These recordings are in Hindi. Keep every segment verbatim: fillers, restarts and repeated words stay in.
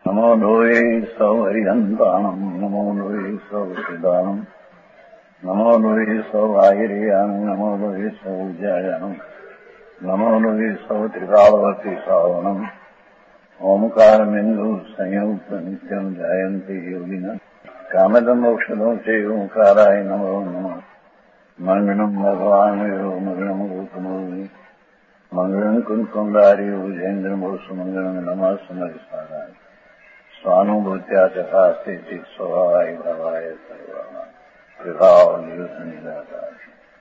नमो लोये सौहरिहन्ताणम् नमो लोये सौहृदानम् नमो लोये सौभागिर्यानम् नमो लोये सौज्यायानम् नमो लोये सौत्रिकालवर्ति सावनम् ओंकारमिन्दु संयुक्त नित्यम् जायन्ति योगिनः कामदम् औषधम् च ओंकाराय नमो नमः मंगलम् भगवान् यो मंगलम् रूपमोहि मंगलम् कुंकुंडारि भुजेन्द्रमोसु मंगलम् नमः समरिसाराय स्वानुभूत्या चकास्ते स्वभावाय भावाय सर्वाणां विभाव निदाकार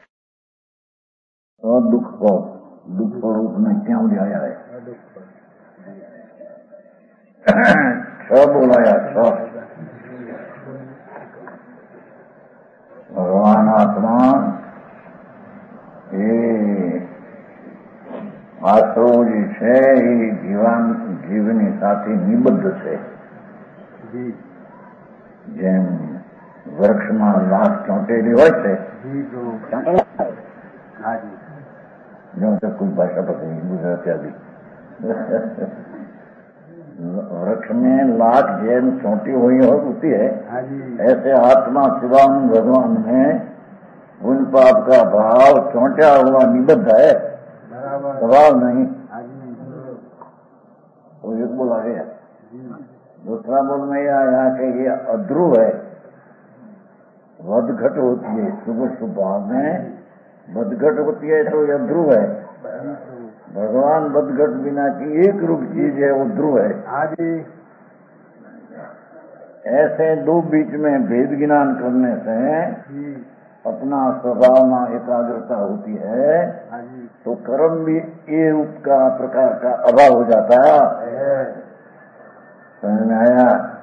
और दुख को दुख को रूप में क्यों लिया है? छ बोलाया छ भगवान आत्मा ये આશ્રવો જે છે એ જીવન જીવની સાથે નિબદ્ધ છે. જેમ વૃક્ષમાં લાખ ચોંટેલી હોય છે जो तक कोई भाषा पता नहीं गुजराती आदि वृक्ष में लाख जैन चोटी हुई होती है, ऐसे आत्मा शिवानंद भगवान में उन पाप का भाव चौंटा हुआ निबद्ध है, स्वभाव नहीं. वो एक बोला गया. दूसरा बोल में यहाँ के ये अध्रुव है, वधघट होती है. शुभ शुभ भाव में बदघट होती है तो यह ध्रुव है. भगवान बदघट बिना की एक रूप चीज है, वो ध्रुव है. ऐसे दो बीच में भेद ज्ञान करने से अपना स्वभाव में एकाग्रता होती है तो कर्म भी ये रूप का प्रकार का अभाव हो जाता है. समझ में आया?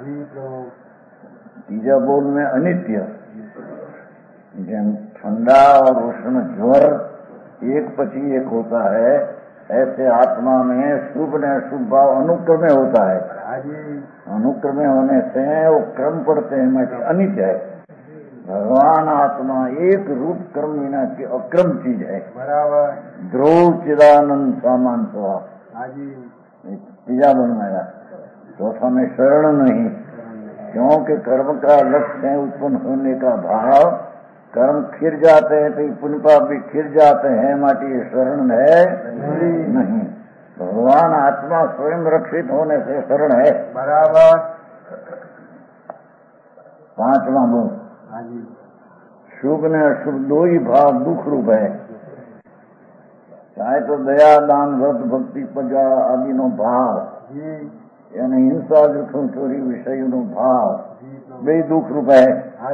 तीजा बोल में अनित्य जन ठंडा और उष्ण ज्वर एक पची एक होता है, ऐसे आत्मा में शुभ ने शुभ भाव अनुक्रम में होता है. अनुक्रम में होने से वो क्रम पड़ते हैं, मैं अनित्य है. भगवान आत्मा एक रूप क्रम विना की अक्रम चीज है. बराबर. ध्रुव चिदानंद सामान स्वभाव तीजा बनवाया. चौथा में शरण नहीं, क्योंकि कर्म का लक्ष्य है उत्पन्न होने का भाव. कर्म खिर जाते हैं तो पुण्य पाप भी खिर जाते हैं, माटी शरण है नहीं. नहीं. भगवान आत्मा स्वयं रक्षित होने से शरण है. बराबर. पांचवा बोल शुभ ने अशुभ दो ही भाव दुख रूप है. चाहे तो दया दान व्रत भक्ति पूजा आदि नो भाव यानी हिंसा दुखों चोरी विषय नो भाव बे दुख रूप है.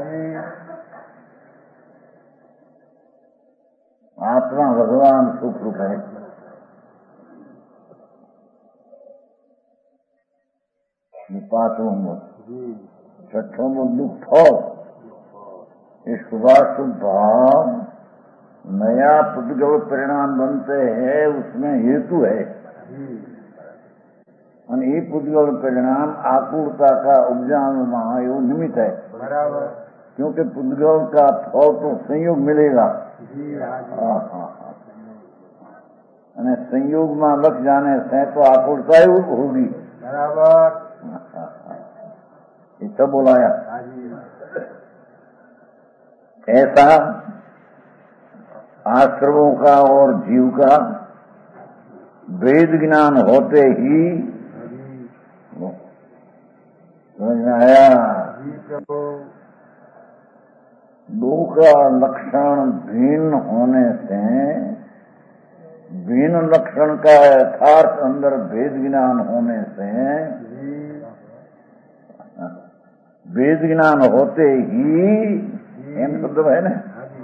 आत्मा भगवान सुख रूप है. पांचों छठों में दुख हो. इस शुभाशुभ भाव नया पुद्गल परिणाम बनते हैं, उसमें हेतु है. और ये पुद्गल परिणाम आकुलता का उपजान महायोग निमित्त है. बराबर. क्योंकि पुद्गल का फल तो संयोग मिलेगा. हाँ हाँ हाँ. संयोग में लग जाने से तो आकुलता ही होगी. बराबर. ये सब बोलाया. ऐसा आश्रमों का और जीव का वेद ज्ञान होते ही समझ में आया. दो का लक्षण भिन्न होने से भिन्न लक्षण का यथार्थ अंदर वेद ज्ञान होने से वेद ज्ञान होते ही एम शब्द है ना,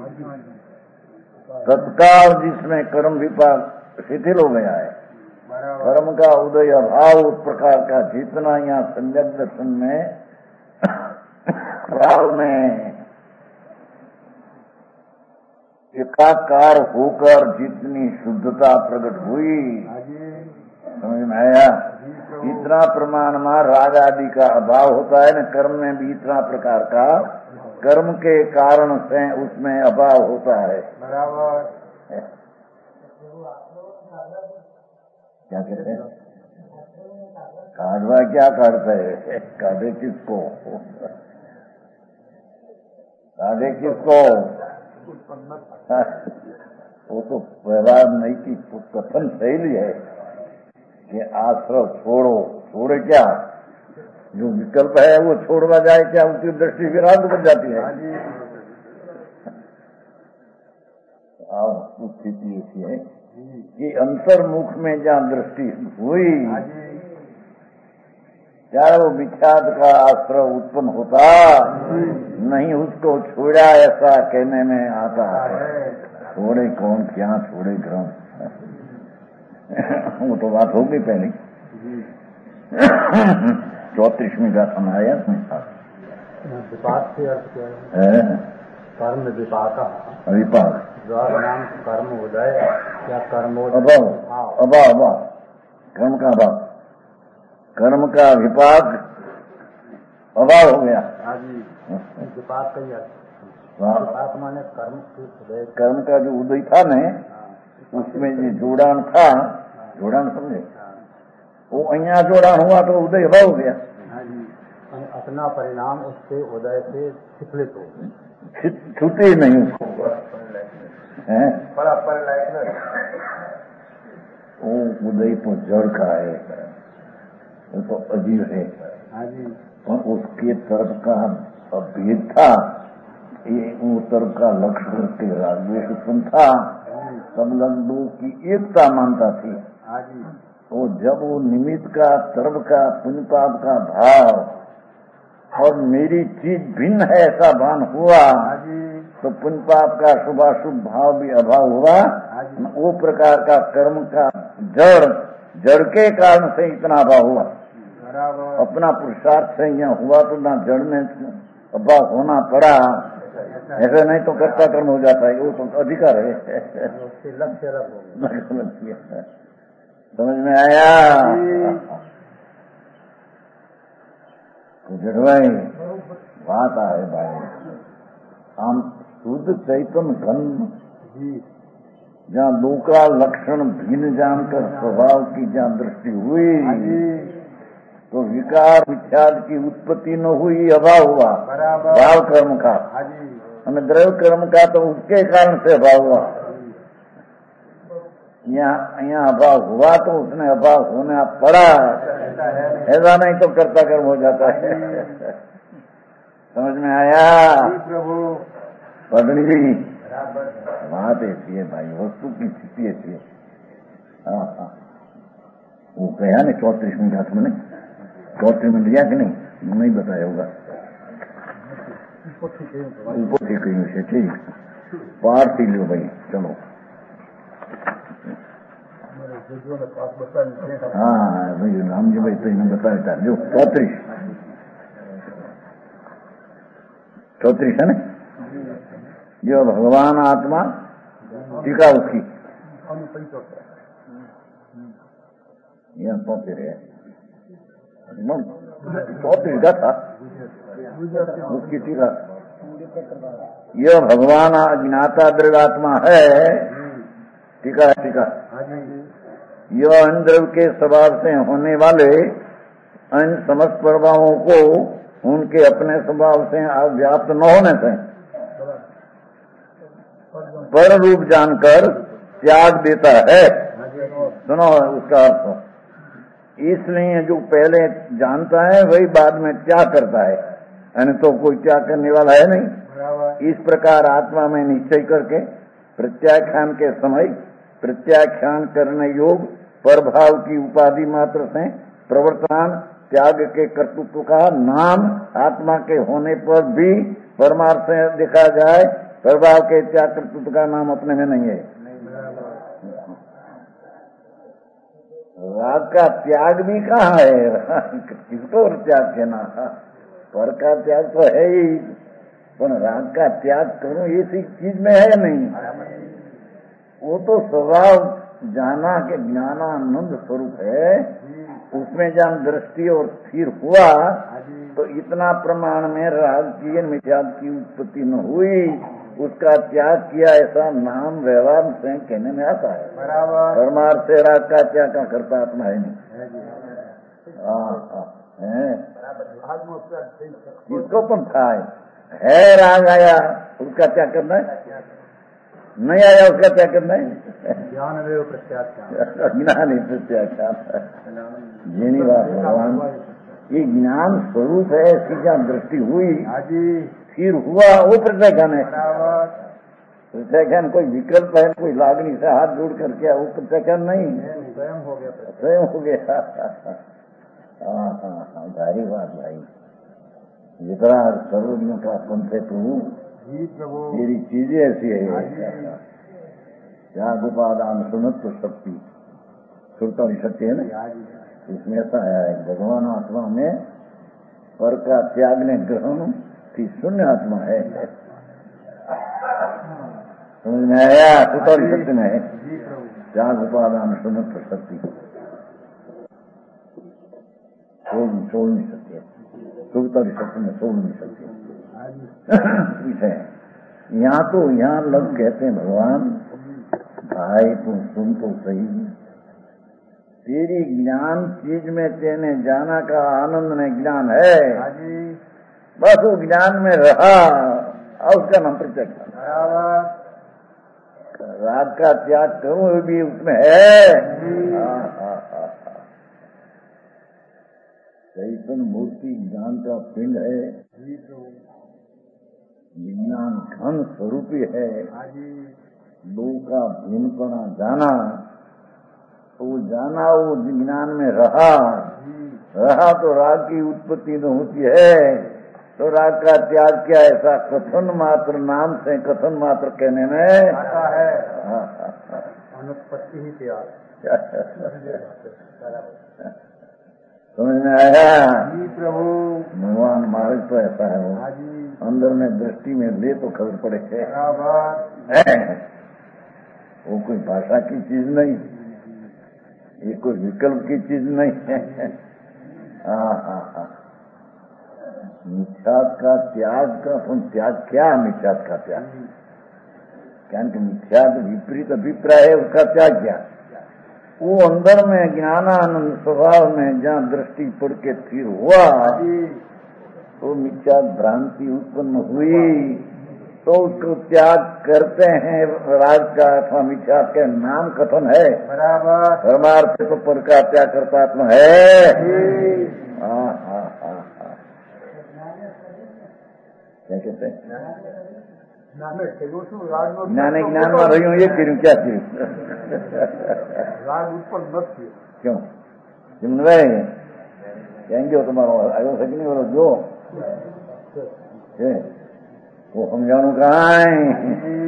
तत्काल जिसमें कर्म विपाक शिथिल हो गया है. कर्म का उदय अभाव उस प्रकार का जितना यहाँ सम्यक दर्शन में काल में एकाकार होकर जितनी शुद्धता प्रकट हुई, समझ में आया? इतना प्रमाण में राग आदि का अभाव होता है न, कर्म में भी इतना प्रकार का कर्म के कारण से उसमें अभाव होता है. बराबर. क्या कहते हैं? काढ़वा क्या काढ़ता है? काढ़े किसको? काढ़े किसको? वो तो व्यवहार नहीं की तो कथन शैली है कि आश्रय छोड़ो। छोड़े क्या? जो विकल्प है वो छोड़वा जाए क्या? उसकी दृष्टि विराट बन जाती है। अब स्थिति ऐसी है कि अंतर्मुख में जहाँ दृष्टि हुई, क्या वो विख्यात का आश्रय उत्पन्न होता नहीं, उसको छोड़ा ऐसा कहने में आता है। छोड़े कौन, क्या छोड़े ग्रंथ, वो तो बात हो गई पहले। चौतीसवीं का समाया विपाक से अर्थ क्या है? कर्म विपाक विपाक द्वार नाम कर्म उदय, क्या कर्म अभाव अभाव अभाव कर्म का अभाव, कर्म का विपाक अभाव हो गया। हाँ जी, विपाक का ही अर्थ। विपाक माने कर्म के उदय, कर्म का जो उदय था न, उसमें जो जोड़ान था, जोड़ान समझे, वो अहिया जोड़ान हुआ तो उदय अभाव हो गया। हाँ जी, अपना परिणाम उससे उदय से छिपलित हो, छूटे नहीं उसको है। बड़ा पर वो उदय तो जड़ का है, वो तो अजीब है। हाँ जी, और उसके तरफ का भेद था, ये वो तरफ का लक्ष्य करके राजवेश उत्पन्न था, सब लोगों की एकता मानता थी। हाँ जी, वो जब वो निमित्त का, तरफ का, पुण्य पाप का भाव और मेरी चीज भिन्न है ऐसा भान हुआ, तो पुण्य पाप का शुभाशुभ भाव भी अभाव हुआ। वो प्रकार का कर्म का जड़, जड़ के कारण से इतना अभाव हुआ। अपना पुरुषार्थ से यहाँ हुआ तो ना जड़ में अभाव होना पड़ा, ऐसा नहीं तो कर्ता कर्म हो जाता है। वो तो अधिकार है, समझ में आया? जड़वाई बात आए भाई, हम शुद्ध चैतन्य घन जहाँ दो का लक्षण भिन्न जानकर स्वभाव की जहाँ दृष्टि हुई, तो विकार विख्यात की उत्पत्ति न हुई, अभाव हुआ। भाव कर्म का हमें द्रव्य कर्म का तो उसके कारण से अभाव हुआ। यहाँ यहाँ अभाव हुआ तो उसने अभाव होना पड़ा, ऐसा नहीं तो कर्ता कर्म हो जाता है। समझ में आया? पढ़नी भी बात ऐसी है भाई, वस्तु की स्थिति ऐसी है। हाँ हाँ, वो कहा नहीं चौतीस मिनट हाथ में, चौतीस मिनट लिया कि नहीं, नहीं बताया होगा। ऊपर ठीक है, ठीक पार पी लो भाई, चलो। हाँ भाई राम जी भाई तो इन्हें बताया था जो चौतीस चौतीस है ना, जो भगवान आत्मा टीका उसकी यहाँ पहुंचे रहे, चौतीस का था उसकी टीका। यह भगवान अज्ञाता द्रव्यात्मा है, टीका है टीका। यह अन्य द्रव्य के स्वभाव से होने वाले अन्य समस्त प्रभावों को उनके अपने स्वभाव से व्याप्त न होने से पर रूप जानकर त्याग देता है। सुनो उसका अर्थ, इसलिए जो पहले जानता है वही बाद में त्याग करता है, यानी तो कोई त्याग करने वाला है नहीं। इस प्रकार आत्मा में निश्चय करके प्रत्याख्यान के समय प्रत्याख्यान करने योग परभाव की उपाधि मात्र से प्रवर्तमान त्याग के कर्तृत्व का नाम आत्मा के होने पर भी परमार्थ से देखा जाए, प्रभाव के त्याग कर्तृत्व का नाम अपने में नहीं है। राग का त्याग भी कहाँ है? किसको त्याग कहना? पर का त्याग तो है ही, पर राग का त्याग करूं ऐसी चीज में है नहीं। वो तो स्वभाव जाना के ज्ञानानंद स्वरूप है, उसमें जब दृष्टि और स्थिर हुआ तो इतना प्रमाण में राग की मिथ्यात्व की उत्पत्ति न हुई। उसका त्याग किया ऐसा नाम व्यवहार से कहने में आता है। बराबर। परमार्थ से राग का त्याग का करता आत्मा है नहीं। है किसको पंथा है राग आया उसका त्याग करना है, नहीं आया उसका त्याग करना है। ज्ञान वे प्रत्याख्यान, ज्ञान ही प्रत्याख्यान। जिनी बात भगवान ये ज्ञान स्वरूप है, ऐसी क्या दृष्टि हुई फिर हुआ वो प्रत्याख्यान है। प्रत्याख्यान कोई विकल्प है, कोई लागनी से हाथ जोड़ कर किया वो प्रत्याख्यान नहीं, स्वयं हो गया, स्वयं हो गया। हाँ हाँ हाँ भारी बात भाई। जितना सर्वज्ञ का पंथ है प्रभु, तेरी चीजें ऐसी है। क्या उपादान सुनत्व शक्ति सुनता भी शक्ति है ना, इसमें ऐसा है भगवान आत्मा में पर का त्याग ने ग्रहण की शून्य आत्मा है। समझ में आया? सुता शक्ति में है त्याग उपादान सुनत्व शक्ति छोड़ नहीं सकती है, सुखता शक्ति में छोड़ नहीं सकती है। यहाँ तो यहाँ लोग कहते हैं भगवान भाई तुम सुन तो सही, तेरी ज्ञान चीज में तेने जाना का आनंद में ज्ञान है, बस वो ज्ञान में रहा और उसका नाम प्रत्यक्ष। राग का त्याग करूं भी उसमें है। चैतन्य मूर्ति ज्ञान का पिंड है, विज्ञान घन स्वरूपी है। दो का भिन्नपना जाना, वो जाना वो ज्ञान में रहा रहा तो राग की उत्पत्ति तो होती है। तो राग का त्याग क्या ऐसा कथन मात्र नाम से कथन मात्र कहने में आता है। अनुत्पत्ति ही त्याग। समझ में आया? जी प्रभु। भगवान मार्ग तो ऐसा है, वो अंदर में दृष्टि में ले तो खबर पड़े है। वो कोई भाषा की चीज नहीं, ये कोई विकल्प की चीज नहीं है। हाँ हाँ हाँ मिथ्यात का त्याग का तुम त्याग क्या? मिथ्यात का त्याग क्या? मिथ्यात विपरीत अभिप्राय है, उसका त्याग क्या? वो अंदर में ज्ञानानंद स्वभाव में जहाँ दृष्टि पड़ के स्थिर हुआ तो मिथ्या भ्रांति उत्पन्न हुई तो उसको त्याग करते हैं। राग का अथवा मिथ्या के नाम कथन है। बराबर। परमार्थ तो पर का त्याग करता आत्मा है। हाँ हाँ हाँ हाँ क्या कहते हैं? ज्ञाने ज्ञान में रही हूँ ये करूँ क्या करूँ? राग उत्पन्न मत किया क्यों जिन रहे कहेंगे हो तुम्हारा आयो सक नहीं बोलो जो वो हम जानू कहाँ है।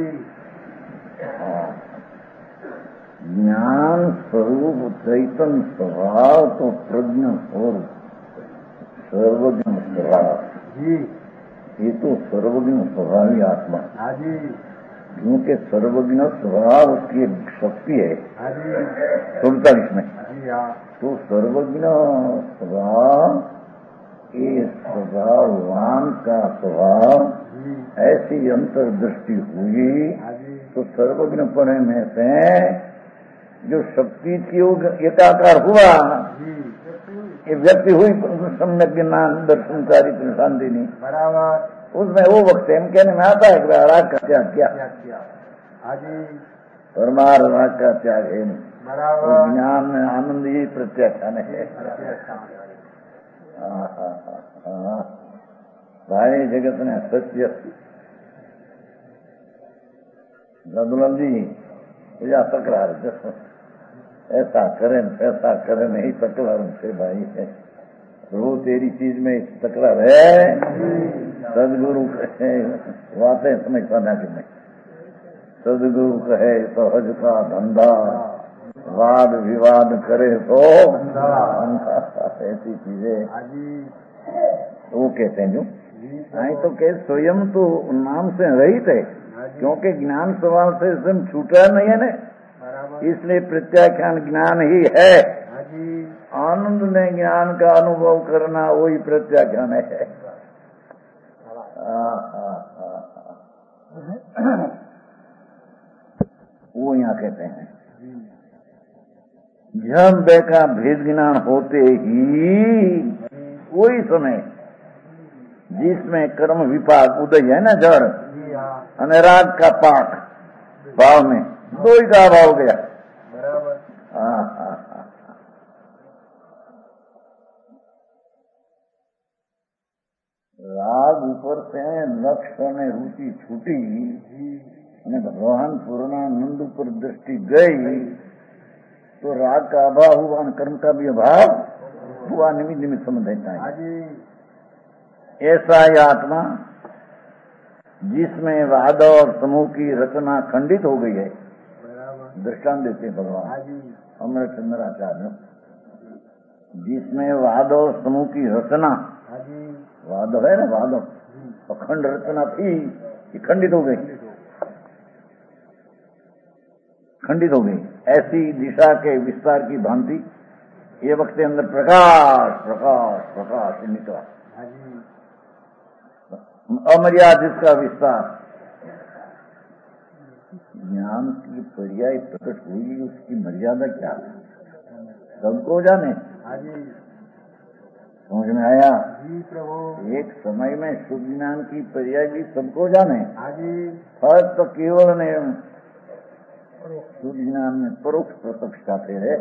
ज्ञान स्वरूप चैतन्य स्वभाव तो प्रज्ञ स्वरूप सर्वज्ञ स्वभाव, ये तो सर्वज्ञ स्वभावी आत्मा। क्योंकि सर्वज्ञ स्वभाव उसकी एक शक्ति है सुनता इसमें। तो सर्वज्ञ स्वभाव ये स्वभाववान का स्वभाव ऐसी अंतर्दृष्टि हुई तो सर्वज्ञ पढ़े में से जो शक्ति की एकाकार हुआ ये व्यक्ति हुई सम्यक ज्ञान दर्शनकारी प्रशांत देनी। बराबर। उसमें वो वक्त हम कहने में आता है कि राग का त्याग क्या? परमार राग का त्याग है नहीं। बराबर। ज्ञान में आनंद ही प्रत्याख्यान है। भाई जगत ने सत्य रघुलाल जी या तकरार ऐसा करें ऐसा करें नहीं तकरार से भाई है प्रभु तेरी चीज में तकरार है। सदगुरु कहे बातें समझ पाना कि नहीं, सदगुरु कहे सहज का धंधा वाद विवाद करे तो ऐसी चीजें वो कहते हैं जो आई तो कह स्वयं तो नाम से रहित है क्योंकि ज्ञान स्वभाव से स्वयं छूटा नहीं है ना, इसलिए प्रत्याख्यान ज्ञान ही है। आनंद ने ज्ञान का अनुभव करना वही प्रत्याख्यान है। आ, आ, आ, आ, आ। वो यहाँ कहते हैं जब बे का भेद ज्ञान होते ही वही समय जिसमें कर्म विपाक उदय है ना जड़ અને राग का पाक भाव में दो ही का भाव गया। बराबर। हाँ हाँ हाँ राग ऊपर से लक्ष्य ने रुचि छूटी અને भगवान पूर्णानंद पर दृष्टि गई तो राग का अभाव हुआ और कर्म का भी अभाव हुआ। निमित्त निमित्त संबंध है। ऐसा ही आत्मा जिसमें वाद और समूह की रचना खंडित हो गई है। दृष्टांत देते भगवान अमरचंद्राचार्य, जिसमें वाद और समूह की रचना, वाद है ना, वाद अखंड रचना थी कि खंडित हो गई, खंडित हो गई। ऐसी दिशा के विस्तार की भांति ये वक्त के अंदर प्रकाश प्रकाश प्रकाश निकला। अमर्यादित का विस्तार, ज्ञान की पर्याय प्रकट हुई, उसकी मर्यादा क्या है सबको जाने। समझ में आया? जी प्रभु। एक समय में शुद्ध ज्ञान की पर्याय भी सबको जाने। फर्क तो केवल ने शुद्ध ज्ञान में परोक्ष प्रत्यक्ष खाते है।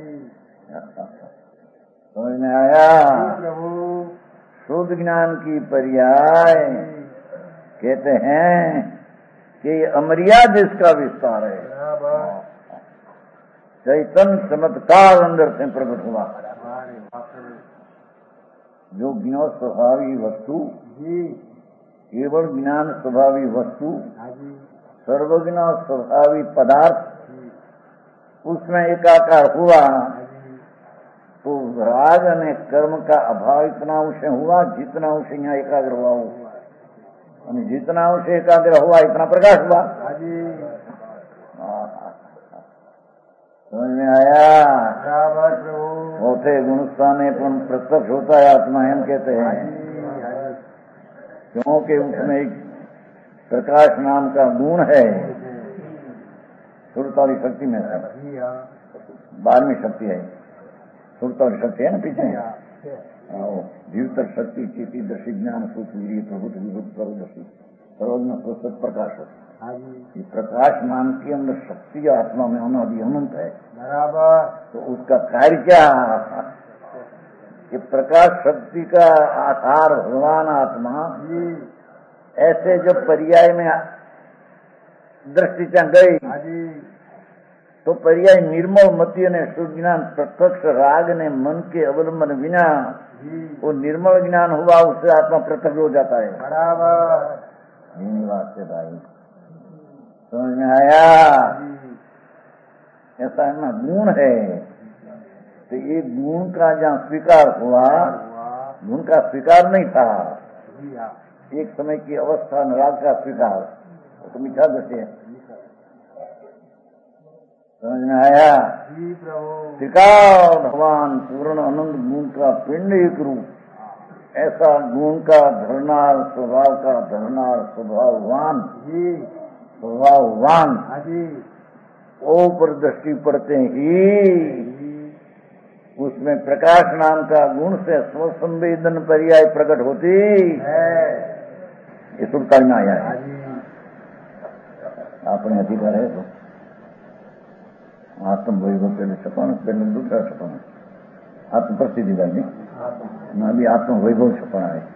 समझ में आया? प्रभु। शुद्ध ज्ञान की पर्याय कहते हैं कि अमर्याद इसका विस्तार है। चैतन्य चमत्कार अंदर से प्रकट हुआ। जो ज्ञान स्वभावी वस्तु, केवल ज्ञान स्वभावी वस्तु, सर्वज्ञ स्वभावी पदार्थ, उसमें एकाकार हुआ तो राग ने कर्म का अभाव इतना उसे हुआ जितना उसे यहाँ एकाग्र हुआ हो, और जितना उसे एकाग्र हुआ इतना प्रकाश हुआ। समझ में आया? चौथे गुणस्थाने पर प्रत्यक्ष होता है आत्मा, हम कहते हैं, क्योंकि उसमें एक प्रकाश नाम का गुण है। सुरताली शक्ति में है, बारहवीं शक्ति है, सुरताली शक्ति है ना पीछे, जीवतर शक्ति चेती दर्शी ज्ञान सूर्य प्रभुत्व विभुत सर्वदर्शी सर्वज्ञ स्वस्त प्रकाश। ये प्रकाश नाम के अंदर शक्ति आत्मा में अनादि अनंत है। बराबर। तो उसका कार्य क्या? कि प्रकाश शक्ति का आधार भगवान आत्मा ऐसे जो पर्याय में दृष्टि चल गई तो पर्याय निर्मल मती ने शुद्ध ज्ञान प्रत्यक्ष राग ने मन के अवलंबन बिना वो निर्मल ज्ञान हुआ, उससे आत्मा प्रत्यक्ष हो जाता है। बराबर। यही बात है भाई, समझ में आया? ऐसा है ना, गुण है तो ये गुण का जहाँ स्वीकार हुआ, गुण का स्वीकार नहीं था, एक समय की अवस्था राग का स्वीकार, तो मिठा दृष्टि है। समझ में आया? स्वीकार भगवान पूर्ण आनंद गुण का पिंड एक रूप, ऐसा गुण का धरनार स्वभाव का धरनार स्वभाववान स्वभाववान ओ पर दृष्टि पड़ते ही उसमें प्रकाश नाम का गुण से स्वसंवेदन पर्याय प्रकट होती है। ये सुनता में आया है, अपने अधिकार है तो आत्म वैभव पहले छपाना, पहले दूसरा छपाना, आत्म प्रसिद्धि नहीं ना, अभी आत्म वैभव छपाना है।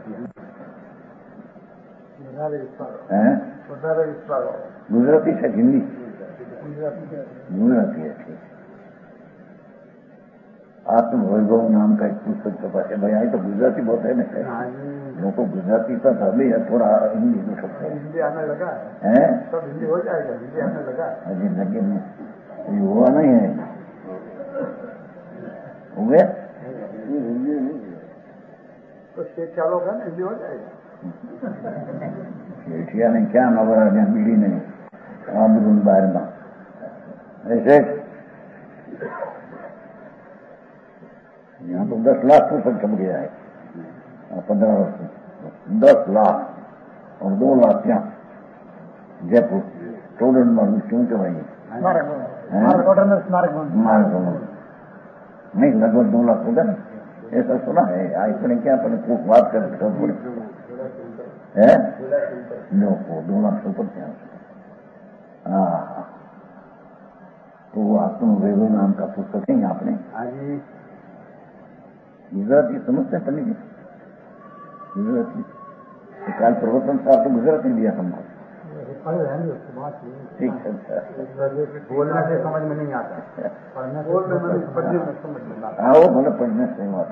गुजराती से हिंदी गुजराती है, ठीक। आत्म वैभव नाम का एक पुस्तक छपा है भाई। आई तो गुजराती बहुत है ना, लोग को गुजराती का अभी है, थोड़ा हिंदी हो सकता है। हिंदी आने लगा है, सब हिंदी हो जाएगा, हिंदी आने लगा अजी, लेकिन ये हुआ नहीं है, हो गया हिंदी नहीं तो शेठिया लोग है ना, हिंदी हो जाएगा। शेठिया ने क्या नवरा मिली नहीं आमरून बाहर में ऐसे यहाँ तो दस लाख पुस्तक छप गया है, पंद्रह वर्ष में दस लाख और दो लाख यहाँ जयपुर टोडन भवन क्यों के भाई स्मारक भवन स्मारक भवन नहीं लगभग दो लाख होगा ना, ऐसा सुना है। अपने क्या अपने को बात कर है लोग दो लाख से ऊपर क्या। हाँ, तो आत्मवैभव नाम का पुस्तक है आपने गुजराती समझते हैं पढ़ने की? गुजराती काल प्रवर्तन साहब तो गुजराती दिया हमको। ठीक है, बोलने से समझ में नहीं आता, पढ़ने से समझ में आता। हाँ वो मतलब पढ़ने से बात,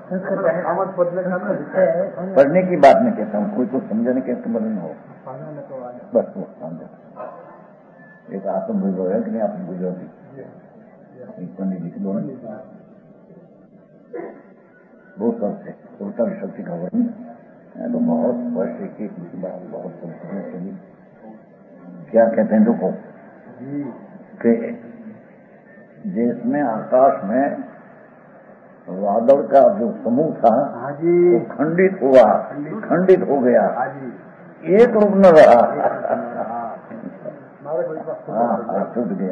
पढ़ने की बात नहीं कहता हूँ, कोई को समझने के समझ में हो बस वो समझ। एक आत्मवैभव है कि नहीं आपने गुजराती पंडित जी के दोनों बहुत सब से उल्टा शक्ति का वर्णन तो बहुत वर्ष की बात बहुत चली। क्या कहते हैं देखो कि जिसमें आकाश में बादल का जो समूह था वो खंडित हुआ, खंडित हो गया, एक रूप न रहा, हाँ टूट गया।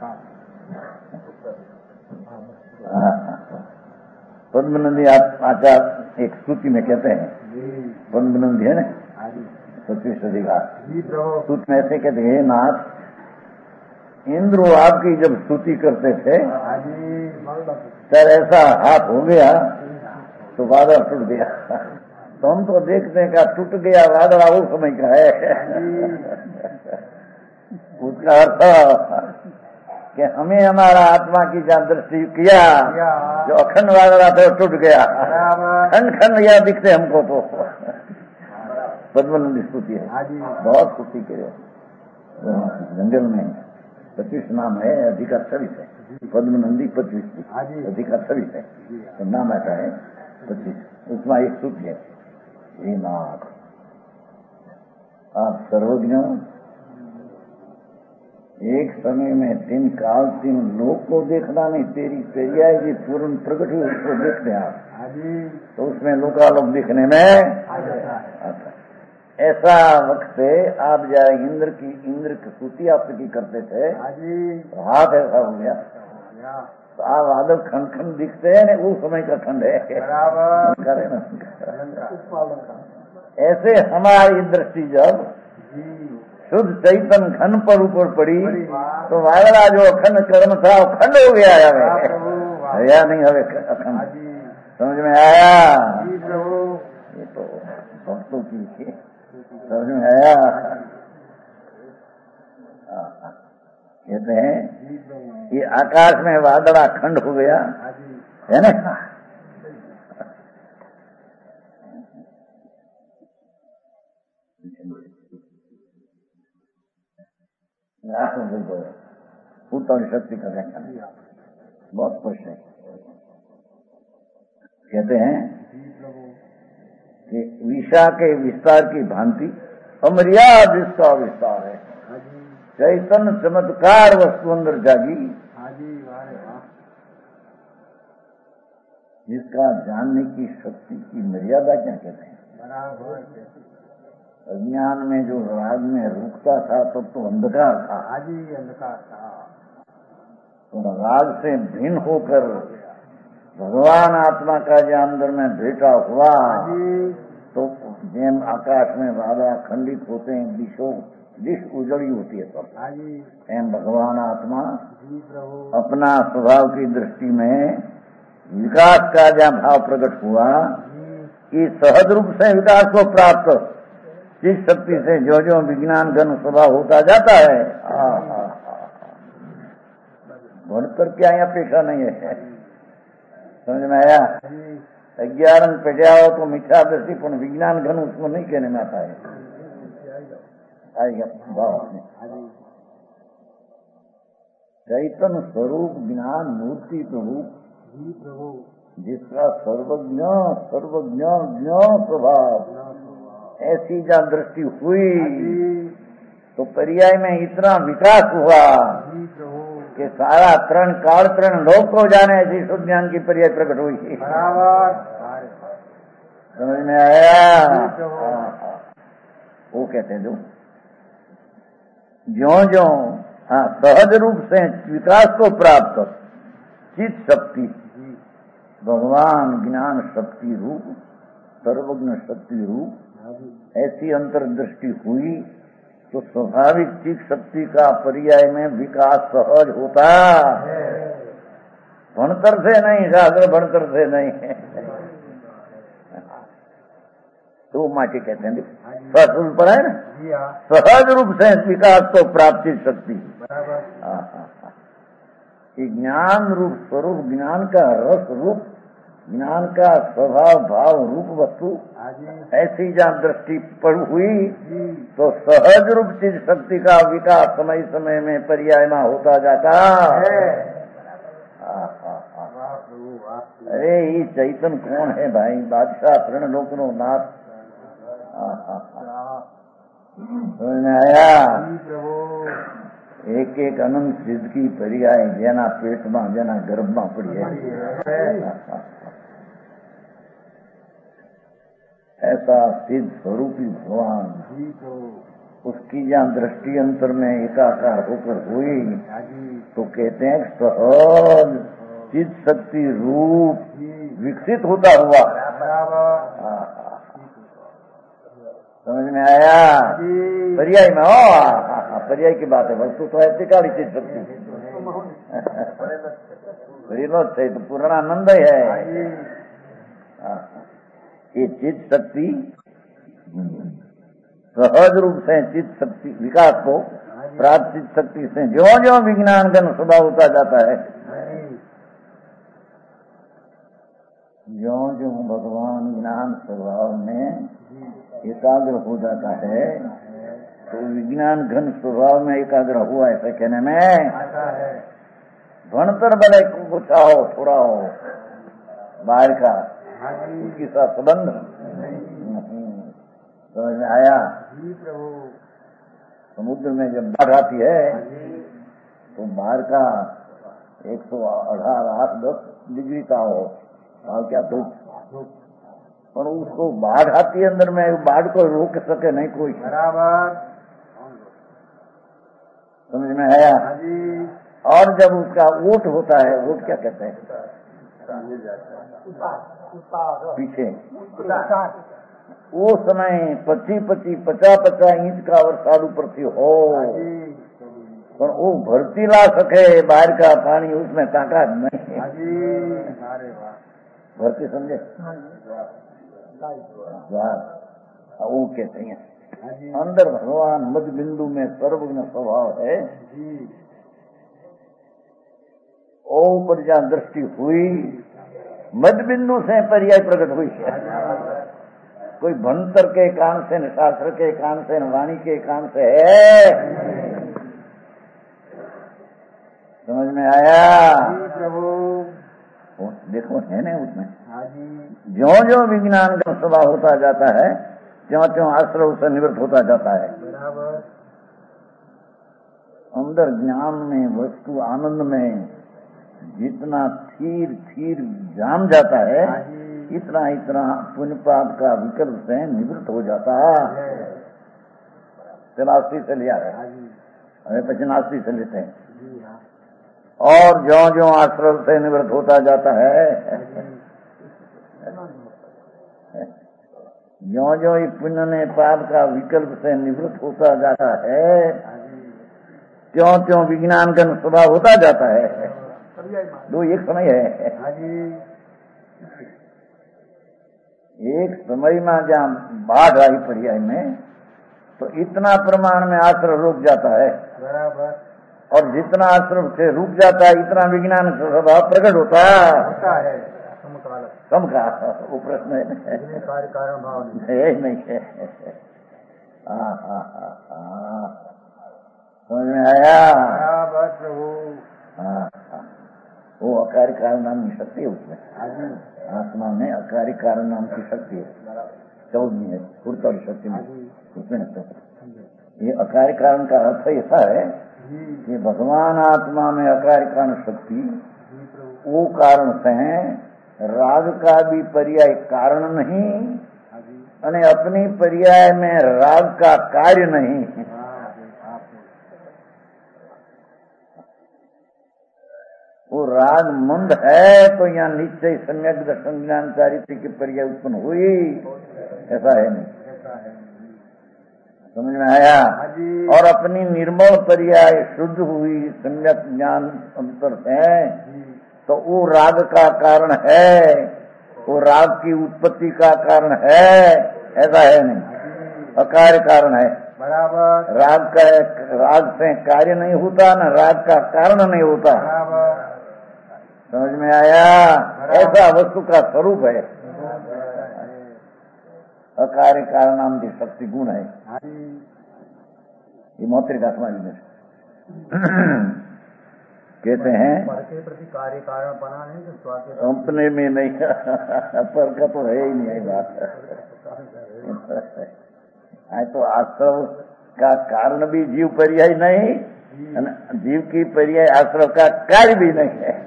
पद्मनंदी आचार्य एक स्तुति में कहते हैं, पद्मनंदी है ना पच्चीस सदी का स्तुति में ऐसे कहते हैं, नाथ इंद्र आपकी जब स्तुति करते थे सर ऐसा हाथ हो गया तो बादल टूट गया। तो हम तो देखते हैं क्या टूट गया बादल वो समय का है। उसका अर्थ कि हमें हमारा आत्मा की जहाँ दृष्टि किया जो अखंड बादल आते वो टूट गया, खंड खंड या दिखते हमको। तो पद्मनंदी स्तुति है, बहुत स्तुति के जंगल में पच्चीस नाम है, अधिकार छब्बीस है। पद्मनंदी पच्चीस अधिकार छब्बीस है, तो नाम ऐसा है पच्चीस। उसमें एक स्तुति है, हे नाथ आप सर्वज्ञ, एक समय में तीन काल तीन लोक को देखना नहीं, तेरी पेरिया जी पूर्ण प्रकट हुई उसको देखते आप, तो उसमें लोकालोक दिखने में आता। ऐसा वक्त से आप जाए इंद्र की इंद्र की स्तुति आपकी करते थे तो हाथ ऐसा हो गया तो आप बादल खंड खंड दिखते हैं, वो समय का खंड है करे ना। ऐसे हमारी दृष्टि जब शुद्ध चैतन घन पर ऊपर पड़ी तो वादला जो अखंड कर्म था वो खंड हो गया है, या नहीं हवे अखंड समझ में आया? ये तो भक्तों की समझ में आया। कहते हैं ये आकाश में वादला खंड हो गया है ना। उत्तम शक्ति का व्याख्यान बहुत स्पष्ट है। कहते हैं कि विषा के विस्तार की भांति अमर्याद इसका विस्तार है, चैतन्य चमत्कार वस्तु अंदर जागी जिसका जानने की शक्ति की मर्यादा क्या कहते हैं। अज्ञान में जो राग में रुकता था तब तो, तो अंधकार था, अंधकार था। तो राग से भिन्न होकर भगवान आत्मा का जो अंदर में भेटा हुआ तो जैन आकाश में बादल खंडित होते हैं, दिशों दिश उजड़ी होती है सब, एम भगवान आत्मा अपना स्वभाव की दृष्टि में विकास का जहाँ भाव प्रकट हुआ, इस सहज रूप से विकास को प्राप्त जिस शक्ति से जो जो विज्ञान घन स्वभाव होता जाता है, बढ़कर क्या यहाँ अपेक्षा नहीं है। समझ में आया? ग्यारह पेटाओ तो मिथ्या दृष्टि पर विज्ञान घन उसको नहीं कहने में आता है, आएगा भाव में। चैतन्य स्वरूप ज्ञान मूर्ति प्रभु जिसका सर्वज्ञ सर्वज्ञ ज्ञ स्वभाव, ऐसी जहाँ दृष्टि हुई तो पर्याय में इतना विकास हुआ कि सारा तरण काल तरण लोक को जाने ऐसी शुद्ध ज्ञान की पर्याय प्रकट हुई। समझ में आया? वो कहते हैं जो ज्यो ज्यो हाँ सहज रूप से विकास को प्राप्त चित शक्ति भगवान ज्ञान शक्ति रूप सर्वज्ञ शक्ति रूप ऐसी अंतर्दृष्टि हुई तो स्वाभाविक चित शक्ति का पर्याय में विकास सहज होता, भणतर से नहीं, शास्त्र भणतर से नहीं है। तो माटी कहते हैं शास्त्र पर है ना, सहज रूप से विकास तो प्राप्ति शक्ति। ज्ञान रूप स्वरूप, ज्ञान का रस रूप, ज्ञान का स्वभाव भाव रूप वस्तु ऐसी जहाँ दृष्टि पर हुई तो सहज रूप चीज शक्ति का विकास समय समय में पर्याय में होता जाता है। अरे ये चैतन कौन है भाई? बादशाह प्रण लोकनो नाथ। आया एक एक अनंत सिद्ध की पर्याय जेना पेट में जेना गर्भ में पड़ी है ऐसा सिद्ध स्वरूपी भगवान, उसकी जहाँ दृष्टि अंतर में एकाकार होकर हुई तो कहते हैं सहज चित शक्ति रूप विकसित होता हुआ। समझ में आया? पर्याय में हो, पर्याय की बात है, वस्तु तो है काली चित शक्ति है तो पूर्णानंद है। ये चित शक्ति सहज रूप से चित शक्ति विकास को प्राप्त चित शक्ति से जो जो विज्ञान का स्वभाव होता जाता है, जो जो भगवान ज्ञान स्वभाव में एकाग्र हो जाता है तो विज्ञान घन स्वभाव में एकाग्र हुआ ऐसा कहने में भणतर भले कुछ हो थोड़ा हो बाहर का उसके साथ संबंध समझ में आया? समुद्र में जब बाढ़ आती है तो बाहर का एक सौ अठारह आठ दस डिग्री का हो और क्या धूप, और उसको बाढ़ आती है अंदर में, बाढ़ को रोक सके नहीं कोई। बराबर समझ में आया? और जब उसका ओट होता है, ओट क्या कहते हैं पीछे, वो समय पच्चीस पच्चीस पचास पचास इंच का वर्षालु पृथ्वी हो और वो भरती ला सके बाहर का पानी, उसमें ताकत नहीं है। भरती समझे? वो कहते हैं अंदर भगवान मध्य बिंदु में सर्वज्ञ स्वभाव है। ओ पर जहाँ दृष्टि हुई मध्य बिंदु से पर्याय प्रकट हुई है। कोई भंतर के कान से न शास्त्र के कान से न वाणी के कान से है। समझ में आया? प्रभु देखो है ना उसमें जो जो विज्ञान का स्वभाव होता जाता है त्यों त्यों आश्रय से निवृत्त होता जाता है। अंदर ज्ञान में वस्तु आनंद में जितना थीर थीर जाम जाता है इतना इतना पुण्य पाप का विकल्प से निवृत्त हो जाता है। नास्ती से लिया है, अरे पची नास्ती से लेते हैं। और जो जो आश्रय से निवृत्त होता जाता है जो जो ये पुण्य ने पाप का विकल्प से निवृत्त होता जाता है त्यों त्यों विज्ञान का स्वभाव होता जाता है। दो एक समय है, एक समय में जहाँ बाढ़ आई पर्याय में तो इतना प्रमाण में आश्रय रुक जाता है बराबर, और जितना आश्रय से रुक जाता है इतना विज्ञान का स्वभाव प्रकट होता है। कम का वो प्रश्न है, कार्य कारण भाव नहीं है। हाँ हाँ हाँ समझ में आया? प्रभु हाँ हाँ वो अकार्य कारण नाम की शक्ति है उसमें, आत्मा में अकार्य कारण नाम की शक्ति है, चौदह है पूर्ता शक्ति में उसमें। ये अकार्य कारण का अर्थ ऐसा है कि भगवान आत्मा में अकार्य कारण शक्ति वो कारण से राग का भी पर्याय कारण नहीं और अपनी पर्याय में राग का कार्य नहीं। राग मंद है तो यहाँ निश्चय सम्यक दर्शन ज्ञान चारित्र की पर्याय उत्पन्न हुई, ऐसा है नहीं। समझ में आया? और अपनी निर्मल पर्याय शुद्ध हुई सम्यक ज्ञान अंतर है तो वो राग का कारण है, वो राग की उत्पत्ति का कारण है, ऐसा है नहीं, अकार्य कारण है। बराबर। राग का राग से कार्य नहीं होता, न राग का कारण नहीं होता। समझ में आया? ऐसा वस्तु का स्वरूप है, अकार्य कारण नाम की शक्ति गुण है। ये मौत्रिक आत्मा जी कहते हैं के प्रति कार्य कारण बना नहीं तो स्वास्थ्य अपने में नहीं पर का तो है ही नहीं बात। तो आश्रव का कारण भी जीव पर्याय नहीं, जीव की पर्याय आश्रव का कार्य भी नहीं है।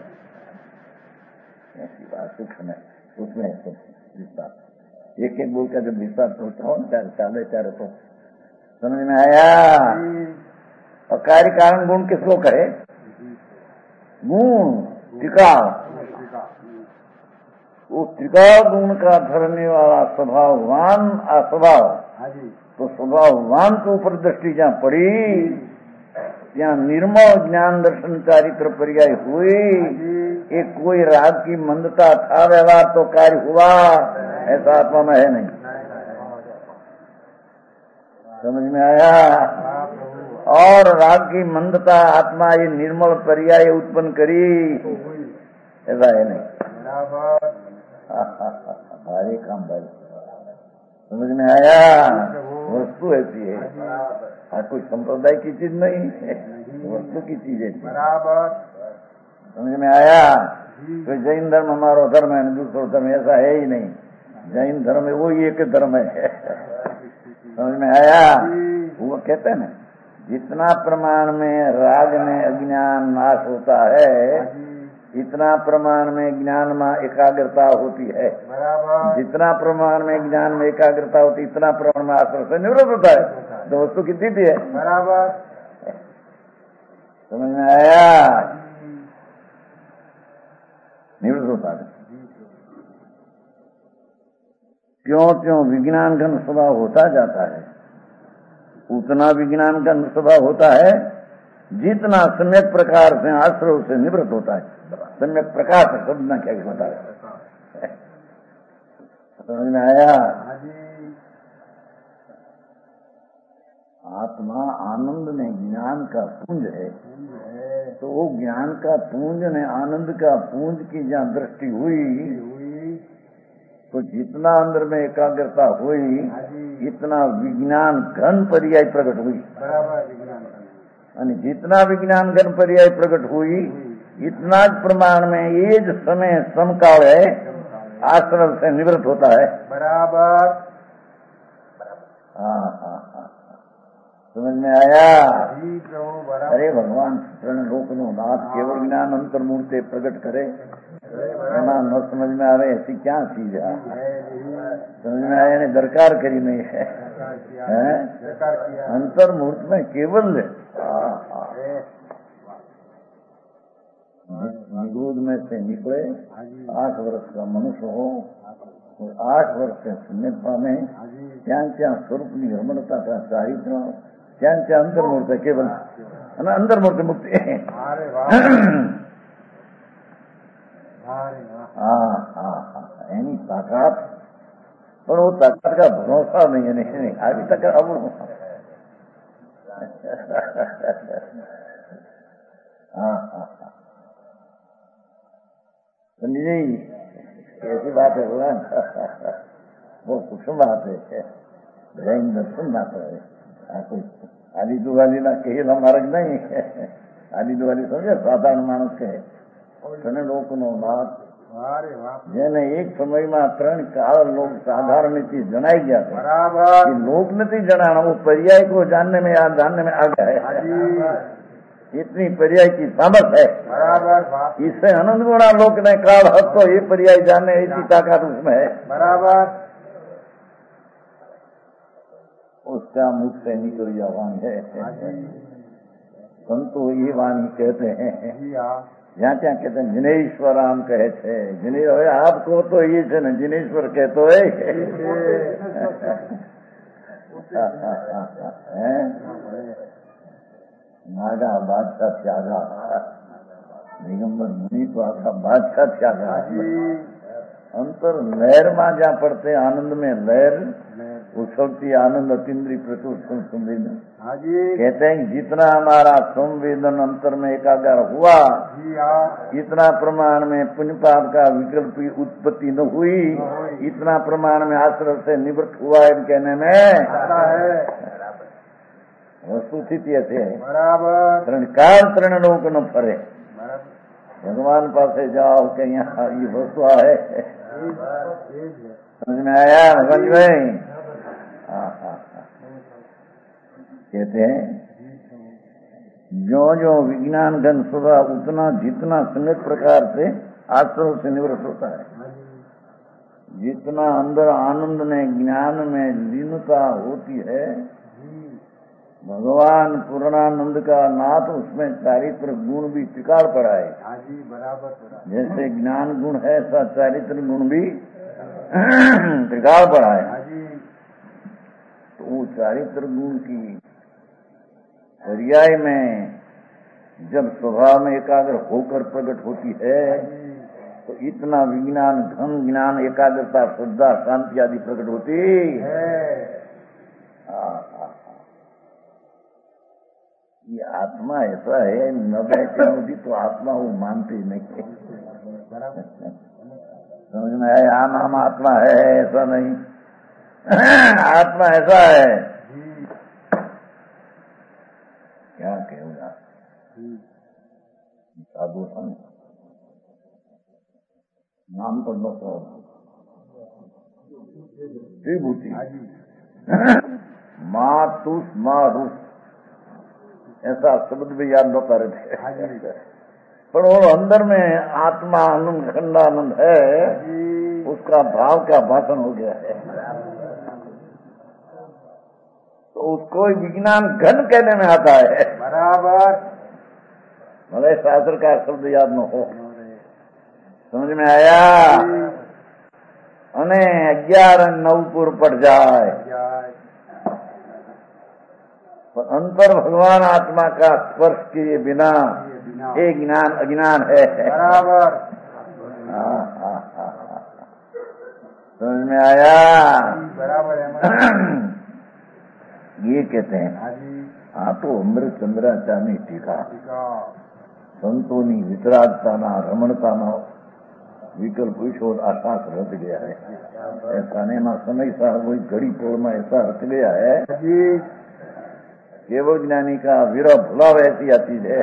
ऐसी बात सूक्ष्म है, उसमें विस्तार एक एक बोल का जब विस्तार सोचता हो चार चाले चार तो समझ में आया। और कार्य कारण गुण किसको कहे? गुण टिकाव, वो टिकाव गुण का धरने वाला स्वभाववान अस्वभाव, तो स्वभाववान के ऊपर दृष्टि जहाँ पड़ी यहाँ निर्मल ज्ञान दर्शन चारित्र पर्याय हुई। एक कोई राग की मंदता था व्यवहार तो कार्य हुआ, ऐसा आत्मा में है नहीं। समझ में आया? और राग की मंदता आत्मा ये निर्मल पर्याय उत्पन्न करी, ऐसा है नहीं। भारी काम भाई, समझ में आया? वस्तु ऐसी है, हाँ कोई संप्रदाय की चीज नहीं, वस्तु की चीज है। समझ में आया? कोई जैन धर्म हमारा धर्म है, दूसरा धर्म ऐसा है ही नहीं। जैन धर्म है वो एक धर्म है। समझ में आया? वो कहते हैं ना जितना प्रमाण में राग में अज्ञान नाश होता है इतना प्रमाण में ज्ञान में एकाग्रता होती है। जितना प्रमाण में ज्ञान में एकाग्रता होती इतना प्रमाण में आश्रय से निवृत्त होता है, तो वस्तु कितनी थी है। बराबर। समझ में आया? निवृत्त होता है। क्यों क्यों विज्ञान का स्वभाव होता जाता है, उतना विज्ञान का स्वभाव होता है जितना सम्यक प्रकार से आश्रय से निवृत्त होता है। सम्यक प्रकार से शब्द न क्या होता है। समझ में आया? आत्मा आनंद में ज्ञान का पुंज है, तो वो ज्ञान का पुंज ने आनंद का पुंज की जहाँ दृष्टि हुई तो जितना अंदर में एकाग्रता हुई इतना विज्ञान घन पर्याय प्रकट हुई। यानी जितना विज्ञान घन पर्याय प्रकट हुई इतना प्रमाण में ये जो समय समकाल है आश्रम से निवृत्त होता है। बराबर। हाँ हाँ हाँ, समझ में आया? अरे भगवान शरण लोकनो नाथ केवल ज्ञान अंतर्मूर्ति प्रकट करे, ना न समझ में आवे ऐसी क्या चीज है। समझ में आया? नहीं दरकार करी नहीं है, है? अंतर्मूर्त में केवल निगूढ़ में से निकले आठ वर्ष का मनुष्य हो और आठ वर्ष से शून्यता में क्या क्या स्वरूप निर्मलता का चारित्र क्या क्या अंतर्मूर्त है केवल, है ना? अंतर्मूर्त मुक्ति है। हाँ हाँ हाँ, यानी ताकत, पर वो ताकत का भरोसा नहीं है। नहीं नहीं अभी तक अब हाँ हाँ हाँ समझे? ऐसी बात है भगवान, वो सूक्ष्म बात है, जैन दर्शन बात है। कोई आदि दुआली ना कहे मार्ग नहीं है। आदि दुआली समझे साधारण मानस के शरण लोकनो नाथ જેને એક સમયમાં ત્રણ કાળ લોક સાધારણ चीज जनाई जाते हैं, लोक नहीं जनाना, वो पर्याय को जानने में या जानने में आ गया है। इतनी पर्याय की सामर्थ है। इससे आनंद गुणा लोक ने काल हक तो ये पर्याय जानने ऐसी ताकत उसमें है। बराबर। उसका मुख से निकल जा वाणी है, संतो ये वाणी कहते हैं જ્યાં ત્યાં કહેતા જિનેશ્વર આમ કહે છે જિને હવે આપ કહો તો એ છે ને જિનેશ્વર કહેતો હોય નાગા બાદશાહ ત્યાગા દિગંબર મુનિ તો આખા બાદશાહ ત્યાગા अंतर लहर में जहाँ पड़ते आनंद में लहर उछलती आनंद अतिद्री प्रचुर संवेदन कहते हैं जितना हमारा संवेदन अंतर में एकाग्र हुआ इतना प्रमाण में पुण्य पाप का विकल्प उत्पत्ति न हुई इतना प्रमाण में आश्रय से निवृत्त हुआ है कहने में वस्तुस्थिति ऐसे है तरण काल तरण लोक न फरे भगवान पासे जाओ के यहाँ ये वस्तु है समझ में आया समझ में कहते हैं जो जो विज्ञान घन सुधा उतना जितना सम्यक प्रकार से आश्रम से निवृत्त होता है जितना अंदर आनंद में ज्ञान में लीनता होती है भगवान पूर्णानंद का नाथ उसमें चारित्र गुण भी टिकाड़ पड़ा है जैसे ज्ञान गुण है ऐसा चारित्र गुण भी टिकाड़ पड़ा है तो वो चारित्र गुण की पर्याय में जब स्वभाव में एकाग्र होकर प्रकट होती है तो इतना विज्ञान घन ज्ञान एकाग्रता श्रद्धा शांति आदि प्रकट होती है ये आत्मा ऐसा है न बैठे मोदी तो आत्मा वो मानते नहीं समझ में आया आम आम आत्मा है ऐसा नहीं आत्मा ऐसा है क्या कहूँगा साधु संत नाम पर लो विभूति माँ तुस माँ रूस ऐसा शब्द भी याद न करे थे पर वो अंदर में आत्मा आनंद खंडानंद है उसका भाव का भाषण हो गया है तो उसको विज्ञान घन कहने में आता है बराबर भले शास्त्र का शब्द याद न हो समझ में आया अने अग्यार नवपुर पड़ जाए पर अंतर भगवान आत्मा का स्पर्श किए बिना ये ज्ञान अज्ञान है बराबर समझ में आया बराबर ये कहते हैं आ तो अमृत चंद्राचार्य टीका संतोनी वितरागता रमणता विकल्प विशोध आकाश रच गया है ऐसा नहीं समय सा वही घड़ी तोड़ में ऐसा रच गया है केवल ज्ञानी का विरह भुलाव ऐसी आती है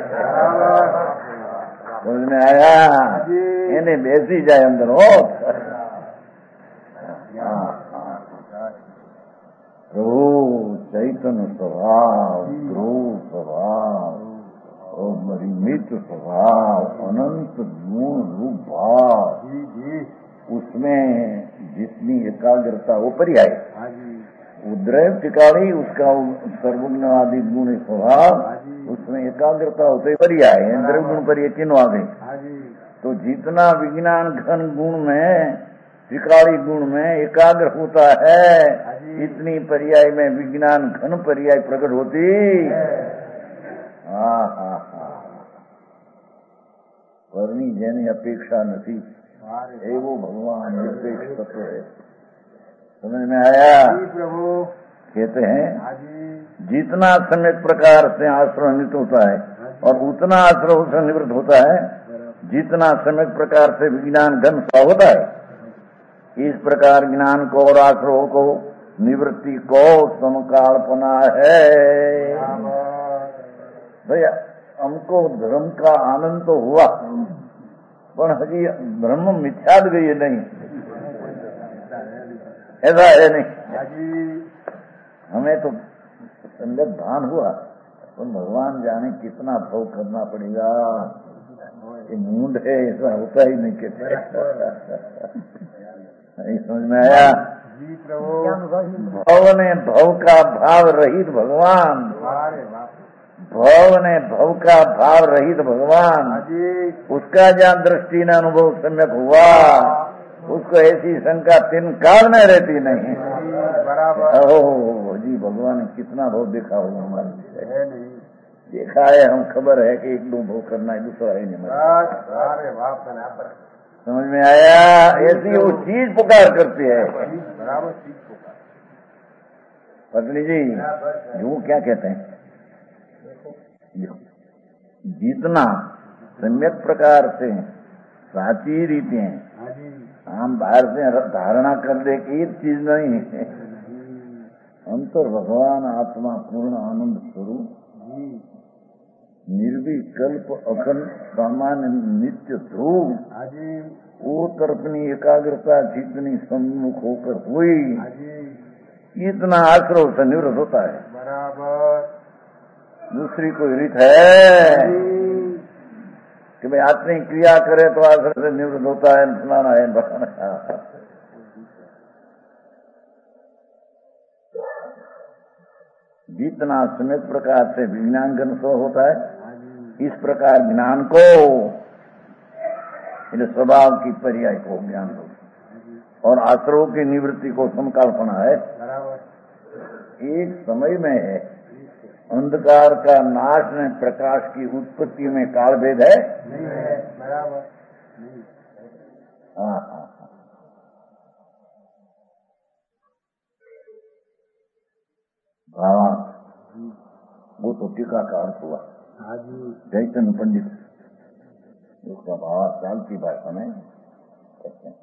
समझ में आया इन्हें बेसी जाए अंदर हो प्रभु चैतन्य स्वभाव ध्रुव स्वभाव और मरिमित स्वभाव अनंत गुण रूप भाव उसमें जितनी एकाग्रता वो पर्याय उद्रव टिकाड़ी उसका सर्वज्ञ आदि गुण स्वभाव उसमें एकाग्रता होते पर्याय इंद्र गुण पर ये तीनों आ गए तो जितना विज्ञान घन गुण में टिकाड़ी गुण में एकाग्र होता है इतनी पर्याय में विज्ञान घन पर्याय प्रकट होती हाँ हाँ हाँ करनी जेनी अपेक्षा नहीं एवो भगवान निरपेक्ष तत्व है समझ में आया प्रभु कहते हैं जितना सम्यक प्रकार से आश्रय निवृत्त होता है और उतना आश्रय उससे निवृत्त होता है जितना सम्यक प्रकार से विज्ञान घन सा होता है इस प्रकार ज्ञान को और आश्रय को निवृत्ति को समकाल्पना है भैया हमको धर्म का आनंद तो हुआ पर हजी ब्रह्म मिथ्याद गई नहीं ऐसा है नहीं हमें तो संगत भान हुआ तो भगवान जाने कितना भव करना पड़ेगा ये मूड है ऐसा होता ही नहीं कहते नहीं समझ में आया भव ने भव का भाव रहित भगवान भव ने भव का भाव रहित भगवान, उसका जहाँ दृष्टि न अनुभव सम्यक हुआ, उसको ऐसी शंका तीन काल में रहती नहीं। बराबर। ओह जी, भगवान ने कितना भाव देखा होगा हमारे है नहीं देखा है, हम खबर है कि एक दो भाव करना है, दूसरा है नहीं। समझ में आया? ऐसी वो चीज पुकार करती है। बराबर चीज पुकार। पत्नी जी, यूं क्या कहते हैं, जितना सम्यक प्रकार से साची रीतें हम बाहर से धारणा कर ले कि एक चीज नहीं है, अंतर भगवान आत्मा पूर्ण आनंद स्वरूप निर्विकल्प अखंड सामान्य नित्य ध्रुव, वो तरफनी एकाग्रता जितनी सम्मुख होकर हुई, इतना आश्रव से निवृत्त होता है। बराबर। दूसरी कोई रीत है कि भाई आत्मी क्रिया करे तो आश्रव से निवृत्त होता है, फलाना है बताना। जितना समित प्रकार से विज्ञान का अनुभव होता है, इस प्रकार ज्ञान को, स्वभाव की पर्याय को ज्ञान को, और आश्रव की निवृत्ति को समकल्पना है। एक समय में है अंधकार का नाश में प्रकाश की उत्पत्ति में काल भेद है नहीं है। बराबर। हाँ हाँ हाँ। भावार्थ वो तो टीका का अर्थ हुआ। चैतन्य पंडित उसका भावार्थ चालती भाषा में कहते हैं।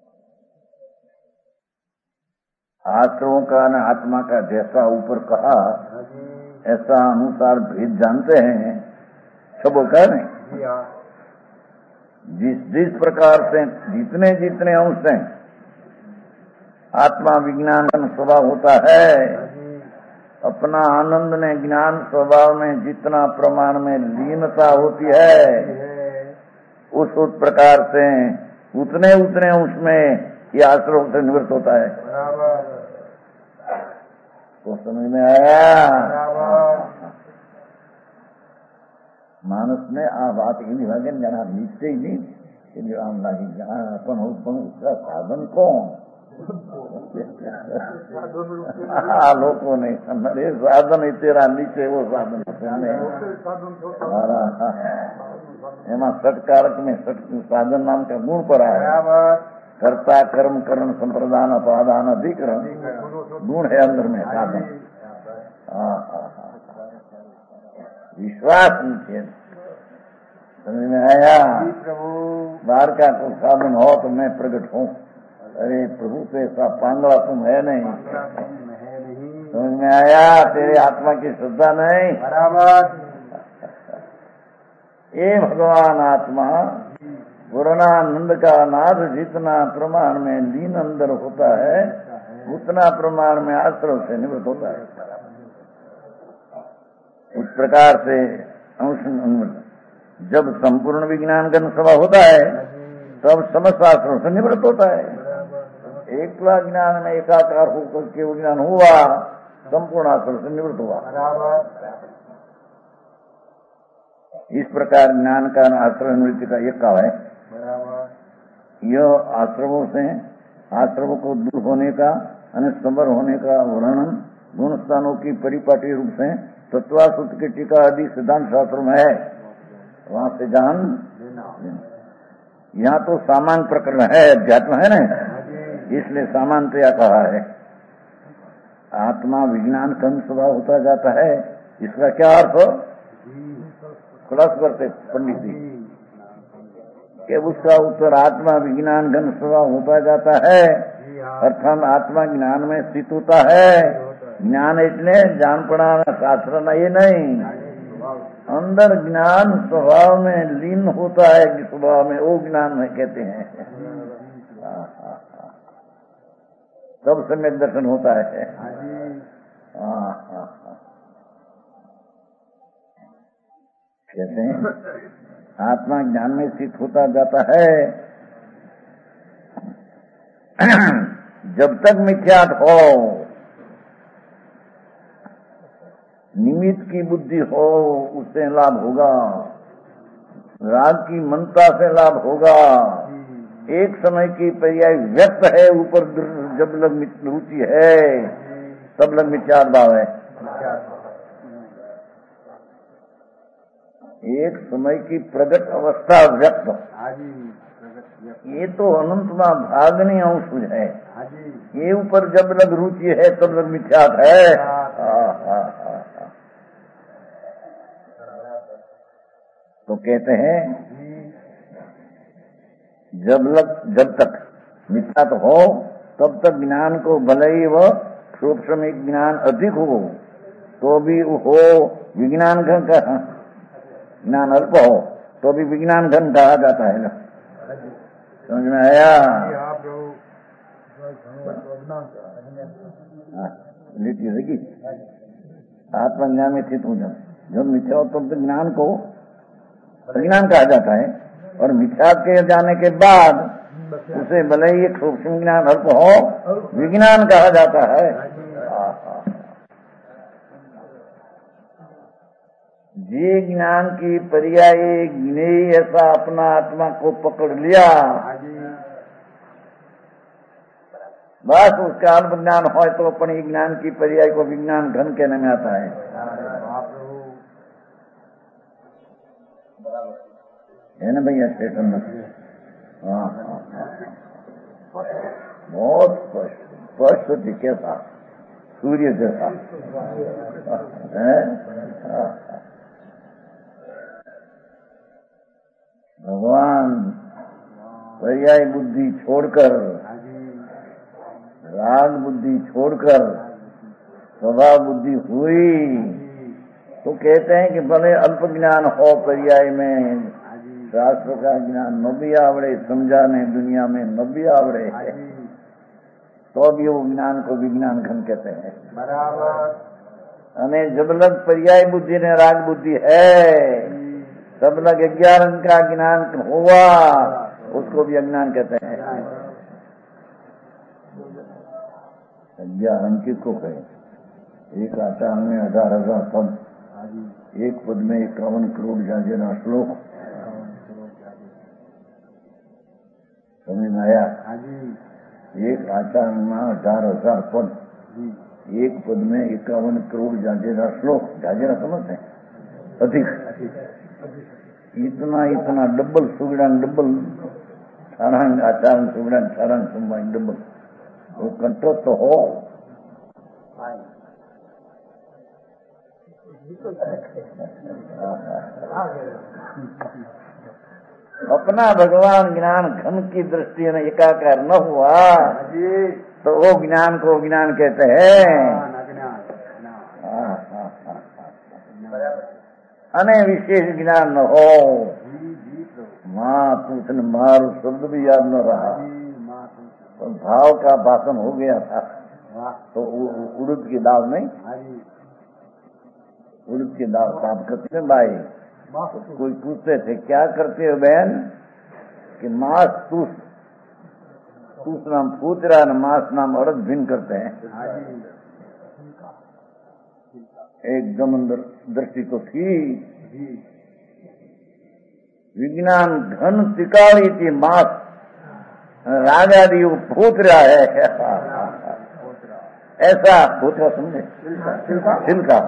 आश्रमों का न आत्मा का जैसा ऊपर कहा, ऐसा अनुसार भेद जानते हैं सब का नहीं। जिस जिस प्रकार से जितने जितने अंश हैं आत्मा विज्ञान का स्वभाव होता है, अपना आनंद ने ज्ञान स्वभाव में जितना प्रमाण में लीनता होती है, उस उस प्रकार से उतने उतने उसमें ये आश्रम से निवृत्त होता है। तो समझ में आया? मानस ने आ बात एવી લાગે ને જાણે નિશ્ચય નહીં એટલે આમ લાગી પણ પણ उसका साधन कौन? આ લોકો નહીં અરે સાધન એ તેરા નીચે એવો સાધન એમાં સટકારક में साधन नाम का गुण पर आया। कर्ता कर्म करण संप्रदान अपादान अधिकरण गुण है अंदर में साधन। विश्वास नीचे समझ में आया? बाहर का कोई साधन हो तो मैं प्रकट हूँ, अरे प्रभु से ऐसा पांगला तुम है नहीं। समझ में आया? तेरे आत्मा की श्रद्धा नहीं। बराबर। ये भगवान आत्मा पूर्णानंद का नाद जितना प्रमाण में लीन अंदर होता है, उतना प्रमाण में आश्रव से निवृत्त होता है। उस प्रकार से अंश जब संपूर्ण विज्ञान का स्वभाव होता है, तब समस्त आश्रव से निवृत्त होता है। एक ज्ञान में एकाकार होकर के ज्ञान हुआ, संपूर्ण आश्रव से निवृत्त हुआ। इस प्रकार ज्ञान का आश्रव निवृत्ति का एक काल है। यह आश्रमों से आश्रमों को दूर होने का, अनिस्तंबर होने का वर्णन गुण स्थानों की परिपाटी रूप से तत्वासुत की टीका आदि सिद्धांत शास्त्र में है, वहां से जान। यहाँ तो सामान्य प्रकरण है, अध्यात्म है ना, इसलिए सामान्यतया कहा है। आत्मा विज्ञान का स्वभाव होता जाता है, इसका क्या अर्थ? खुलास करते पंडित जी कि उसका उत्तर आत्मा विज्ञान घन स्वभाव होता जाता है, अर्थात आत्मा ज्ञान में स्थित होता है। ज्ञान इतने जान पढ़ाना शास्त्र न ये नहीं, अंदर ज्ञान स्वभाव में लीन होता है, कि स्वभाव में वो ज्ञान में कहते हैं, तब सम्यक दर्शन होता है। कहते हैं आत्मा ज्ञान में स्थित होता जाता है, जब तक मिथ्यात हो, निमित्त की बुद्धि हो उससे लाभ होगा, राग की मनता से लाभ होगा। एक समय की पर्याय व्यक्त है, ऊपर जब लग रुचि है तब लग मिथ्यात्व भाव है। एक समय की प्रगट अवस्था व्यक्त, ये तो अनंतमा भागनी अंश है। ये ऊपर जब लग रुचि है तब लग मिथ्यात्व है। हाँ हाँ हाँ। तो कहते हैं जब लग जब तक मिथ्यात्व हो तब तक ज्ञान को भले ही वह सूक्ष्म ज्ञान अधिक हो तो भी हो विज्ञान घन का ज्ञान अल्प हो तो भी विज्ञान घन कहा जाता है ना। समझ में आया? लिखी रहेगी आत्मज्ञान में स्थित हो जाए। जब मिथ्या हो तब तो ज्ञान को विज्ञान कहा जाता है, और मिथ्या के जाने के बाद उसे भले ही एक सूक्ष्म ज्ञान अल्प हो विज्ञान कहा जाता है। जी ज्ञान की पर्याय ज्ञेय ऐसा अपना आत्मा को पकड़ लिया, बस उसका अल्प ज्ञान हो तो अपने ज्ञान की पर्याय को विज्ञान घन कहने में आता है। है ना भैया स्टेशन में? हाँ हाँ हाँ, बहुत स्पष्ट स्पष्ट दिखे था सूर्य जैसा है। भगवान पर्याय बुद्धि छोड़कर, राग बुद्धि छोड़कर स्वभाव बुद्धि हुई तो कहते हैं कि भले अल्प ज्ञान हो पर्याय में, शास्त्र का ज्ञान न भी आवड़े, समझाने दुनिया में न भी आवड़े, तो भी वो ज्ञान को विज्ञान घन कहते हैं। बराबर। हमें जब लग पर्याय बुद्धि ने राग बुद्धि है तब लग ग्यारह का ज्ञान हुआ उसको भी अज्ञान कहते हैं। ग्यारह किसको कहे? एक आचार्य में हजार हजार पद, एक पद में इक्यावन करोड़ जाजेना श्लोक, समझ में आया? एक आचार्य में हजार हजार पद, एक पद में इक्यावन करोड़ जाजेरा श्लोक। जाजेरा समझते हैं? अधिक इतना इतना डबल सुगड़ान डबल सारंग आचार्य सुगड़ान सारंग संभाई डबल वो कंट्रोल तो हो। अपना भगवान ज्ञान घन की दृष्टि में एकाकार न हुआ तो वो ज्ञान को ज्ञान कहते हैं। अने विशेष ज्ञान न हो, माँ पूछने मारू शब्द भी याद न रहा, तो भाव का भाषण हो गया था। तो उड़द की दाल नहीं, उड़द की दाल साफ करते भाई, तो कोई पूछते थे क्या करते हो बहन? कि मांस तूस तूस नाम पूछ रहा है, मांस नाम अड़द भिन्न करते हैं। एकदम अंदर दृष्टि तो थी, विज्ञान घन तिकाली थी, मांस राजा दी फूट रहा है ऐसा फूट रहा, समझे? छिलका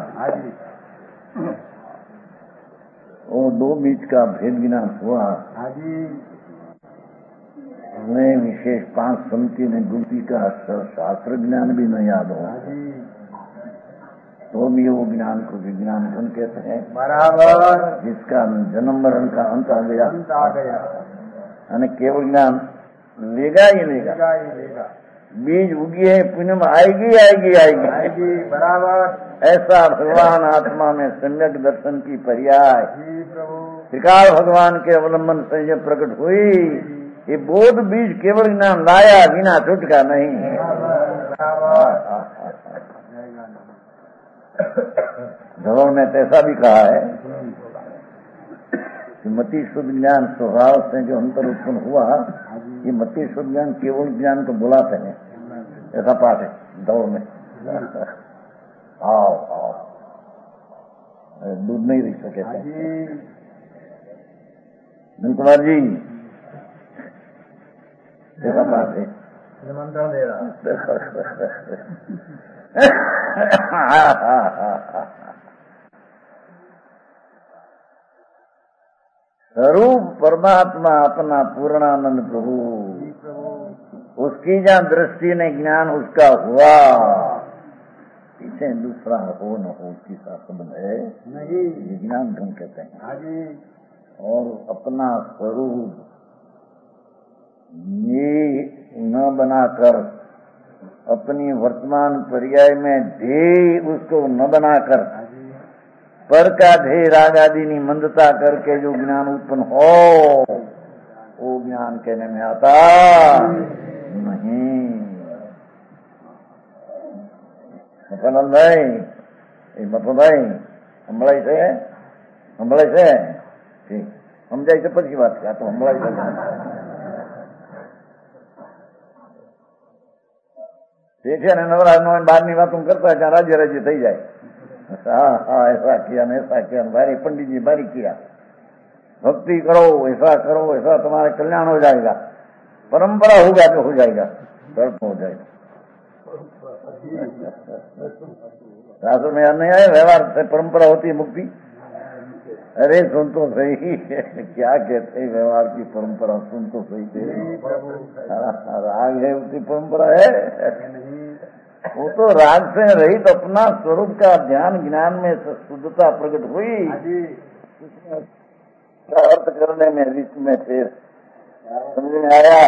वो दो बीच का भेद ज्ञान हुआ। हमें विशेष पांच समिति ने गुलती का शास्त्र ज्ञान भी न याद हो तो भी वो ज्ञान को विज्ञान घन कहते हैं। बराबर। जिसका जन्म मरण का अंत आ गया, अंत आ गया, यानी केवल ज्ञान लेगा ही लेगा, लेगा। बीज उगी है पुण्य में आएगी आएगी आएगी आएगी। बराबर। ऐसा भगवान आत्मा में सम्यक दर्शन की पर्याय त्रिकाल भगवान के अवलंबन से ये प्रकट हुई। ये बोध बीज केवल ज्ञान लाया, बिना छुटका नहीं। धर्म में ऐसा भी कहा है कि मति शुद्ध ज्ञान स्वभाव से जो अंतर उत्पन्न हुआ, ये मति शुद्ध ज्ञान केवल ज्ञान को बुलाते हैं, ऐसा पाठ है दौड़ में। आओ आओ दूध नहीं रख सके कुमार जी, ऐसा बात है, निमंत्रण दे रहा। स्वरूप परमात्मा अपना पूर्णानंद प्रभु, उसकी जहाँ दृष्टि ने ज्ञान उसका हुआ, पीछे दूसरा हो न हो किसा संबंध है नहीं, विज्ञान ढंग कहते हैं। हाँ जी। और अपना स्वरूप ये न बनाकर, अपनी वर्तमान पर्याय में ध्येय उसको न बनाकर, पर का ध्येय राग आदि की मंदता करके जो ज्ञान उत्पन्न हो, वो ज्ञान कहने में आता नहीं। मतलब भाई, मतलब भाई हमारा से हमारा से ठीक समझाई से પછી વાત છે, આ તો હમણાં ठीक है ना। नवराज नो बारनी बातों करता है जहाँ राज्य राज्य थी जाए, हाँ हाँ ऐसा किया न ऐसा किया, भारी पंडित जी भारी किया, भक्ति करो ऐसा करो ऐसा तुम्हारा कल्याण हो जाएगा, परंपरा होगा तो हो जाएगा, दर्द हो जाएगा। शास्त्र में नहीं आए व्यवहार से परंपरा होती है मुक्ति। अरे सुन तो सही क्या कहते व्यवहार की परंपरा, सुन तो सही थे, राग है उसकी परंपरा है, वो तो राग से रहित तो अपना स्वरूप का ध्यान ज्ञान में शुद्धता प्रकट हुई, अर्थ करने में रिच में फिर समझ में आया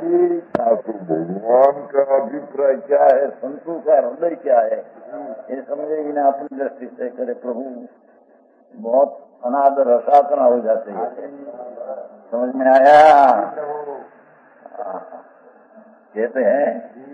भगवान का अभिप्राय क्या है, संतों का हृदय क्या है, ये समझेगी ना अपनी दृष्टि से करे प्रभु, बहुत अनादर रसातना हो जाते हैं। समझ में आया? कहते हैं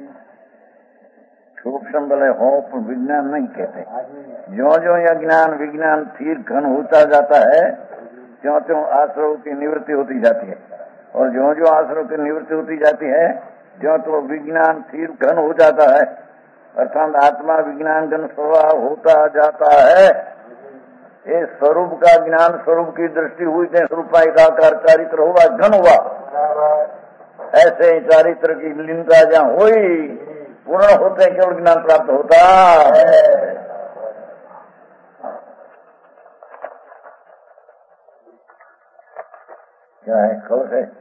सूक्ष्म भले हो पर विज्ञान नहीं कहते। ज्यो ज्यो यह ज्ञान विज्ञान थीर घन होता जाता है, त्यों त्यों आश्रव की निवृत्ति होती जाती है, और ज्यो ज्यो आश्रव की निवृत्ति होती जाती है त्यों तो विज्ञान थीर घन हो जाता है, अर्थात आत्मा विज्ञान घन स्वभाव होता जाता है। ये स्वरूप का ज्ञान स्वरूप की दृष्टि हुई थे, स्वरूपाकार चारित्र हुआ घन हुआ, ऐसे ही चारित्र की लीनता जहाँ हुई पूर्ण होते केवल ज्ञान प्राप्त होता है। क्या है कलश है,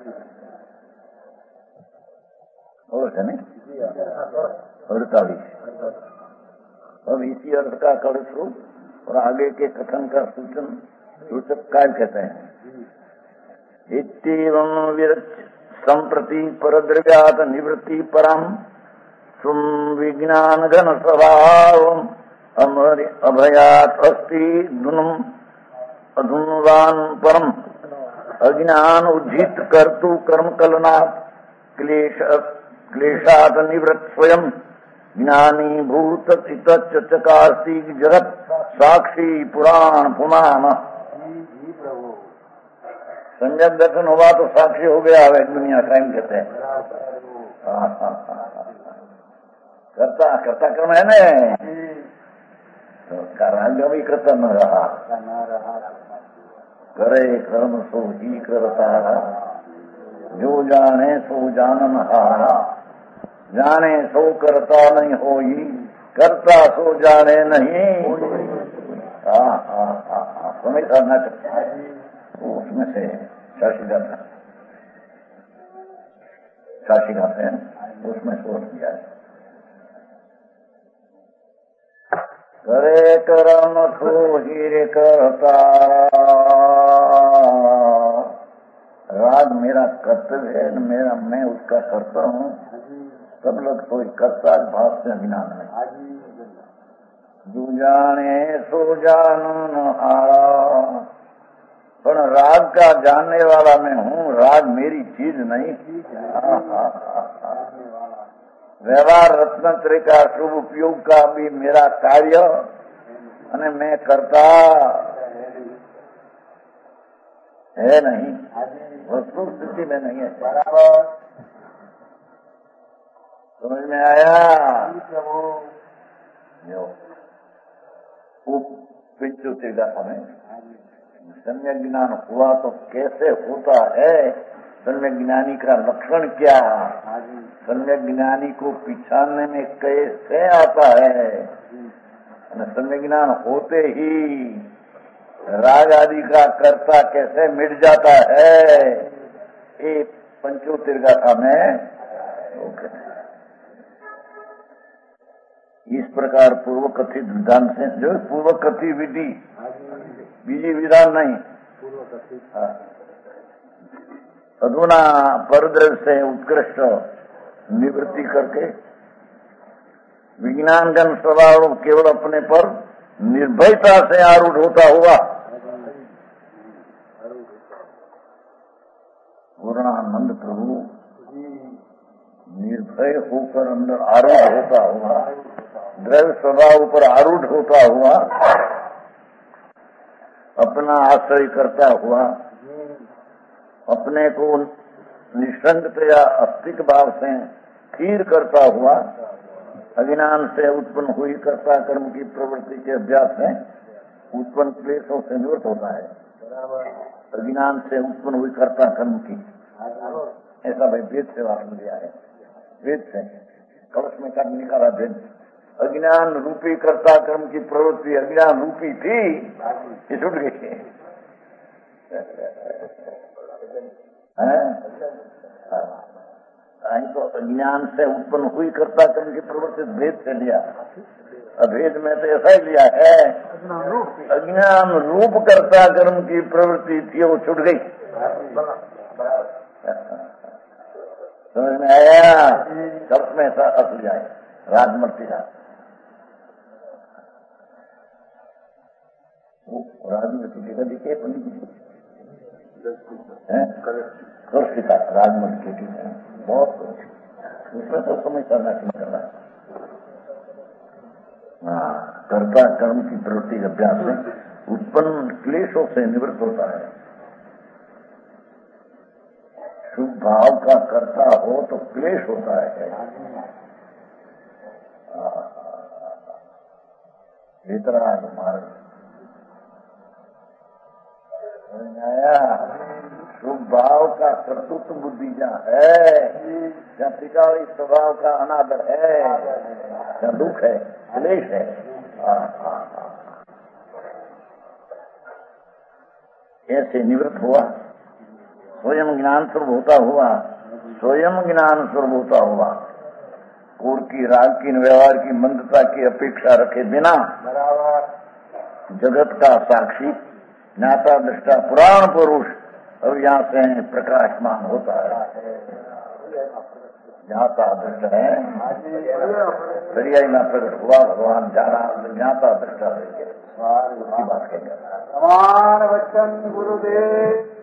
कलश है नहीं अड़तालीस। अब इसी अर्थ का कलश रूप और आगे के कथन का सूचन सूचक काय कहते हैं। इत्येवं विरच संप्रति परद्रव्यात निवृत्ति परम सुम विज्ञान घन स्वभाव अभयात अस्ति धुनम अधुनवान परम अज्ञान उज्जित कर्तु कर्म कलनात् क्लेश क्लेशात निवृत्त स्वयं ज्ञानी भूत चकास्ती जगत साक्षी पुराण पुमान। संजय दर्शन हुआ तो साक्षी हो गया है दुनिया, टाइम कहते हैं। करता करता कर्म है न, तो कार्य भी करता न रहा, करे कर्म सो ही करता, जो जाने सो जानन हारा, जाने सो करता नहीं होई, करता सो जाने नहीं। हाँ हाँ हाँ हाँ समय करना चाहिए, उसमें से शाशिका था, शाशिका से उसमें सोच दिया है। करे कर्म सो ही करता, राग मेरा कर्तव्य है, मेरा मैं उसका करता हूँ, सब लोग कोई करता भाव से ज्ञान में जो जाने सो जानन हारा, पर राग का जानने वाला मैं हूँ, राग मेरी चीज नहीं। व्यवहार रत्नत्र का शुभ उपयोग का भी मेरा कार्य अने मैं करता है नहीं, वस्तु स्थिति में नहीं है। बराबर समझ में आया? पंचोत्तिर्गाथा में सम्यक ज्ञान हुआ तो कैसे होता है, सम्यक ज्ञानी का लक्षण क्या, सम्यक ज्ञानी को पिछाड़ने में कैसे आता है, सम्यक ज्ञान होते ही राग आदि का कर्ता कैसे मिट जाता है, ये पंचोत्तिर्गाथा में इस प्रकार पूर्व कथित विधान से, जो पूर्व कथित विधि, बीजी विधान नहीं, अधुना परद्रव्य से उत्कृष्ट निवृत्ति करके विज्ञान जन स्वभाव केवल अपने पर निर्भयता से आरूढ़ होता हुआ पूर्णानंद प्रभु निर्भय होकर अंदर आरूढ़ होता हुआ, द्रव्य स्वभाव पर आरूढ़ होता हुआ, अपना आश्रय करता हुआ, अपने को निसंगतया अस्तिक भाव से स्थिर करता हुआ, अज्ञान से उत्पन्न हुई कर्ता कर्म की प्रवृत्ति के अभ्यास में उत्पन्न क्लेशों से निवृत्त होता है। अज्ञान से उत्पन्न हुई कर्ता कर्म की, ऐसा भाई वेद से वापस लिया है, वेद से कलश में काट निकाला वेद। अज्ञान रूपी कर्ता कर्म की प्रवृत्ति अज्ञान रूपी थी, ये छूट गई है। तो अज्ञान से उत्पन्न हुई कर्ता कर्म की प्रवृत्ति भेद से लिया, अभेद में तो ऐसा ही लिया है, अज्ञान रूप कर्ता कर्म की प्रवृत्ति थी, वो छूट गई। समझ में आया? कल्प में ऐसा असल जाए राजमर्ती का राजमर्ती का दिखे कर्षिका राजमर्ती की बहुत उसमें तो समय करना क्यों करना। हाँ, कर्ता कर्म की प्रवृत्ति के अभ्यास में उत्पन्न क्लेशों से निवृत्त होता है। शुभ भाव का कर्ता हो तो क्लेश होता है, वितराग मार्ग आया। शुभ भाव का कर्तृत्व बुद्धि जहाँ है, जहाँ टिकावी स्वभाव का अनादर है, जहाँ दुख है, क्लेश है, ऐसे निवृत्त हुआ, स्वयं ज्ञान स्वरूप होता हुआ, स्वयं ज्ञान स्वरूप होता हुआ, और की राग की व्यवहार की मंदता की अपेक्षा रखे बिना जगत का साक्षी ज्ञाता दृष्टा पुराण पुरुष अब यहाँ से प्रकाशमान होता है। ज्ञाता दृष्टा है, दरियाई में प्रकट हुआ भगवान जाना, ज्ञाता दृष्टा उसकी बात कहेंगे। समान वचन गुरुदेव।